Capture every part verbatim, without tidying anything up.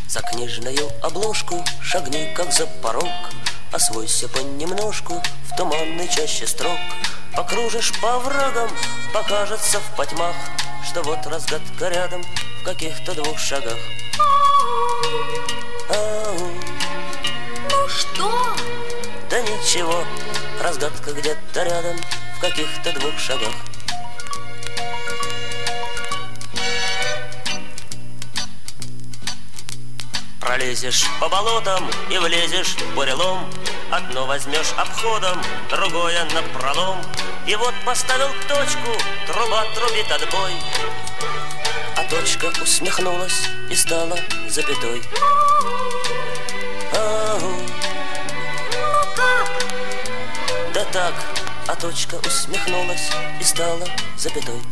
За книжную обложку шагни, как за порог, освойся понемножку в туманной чаще строк. Покружишь по врагам, покажется в потьмах, что вот разгадка рядом в каких-то двух шагах. Ау. Ну что? Да ничего, разгадка где-то рядом в каких-то двух шагах. Пролезешь по болотам и влезешь в бурелом. Одно возьмешь обходом, другое напролом. И вот поставил точку, труба трубит отбой. А точка усмехнулась и стала запятой. Ау. Ну как? Да так, а точка усмехнулась и стала запятой.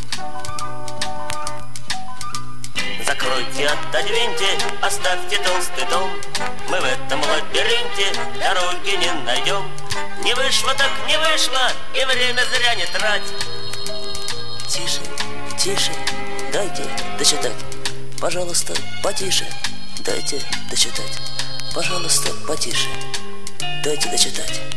Закройте, отодвиньте, оставьте толстый том. Мы в этом лабиринте дороги не найдем. Не вышло так не вышло, и время зря не трать. Тише, тише, дайте дочитать. Пожалуйста, потише, дайте дочитать. Пожалуйста, потише, дайте дочитать.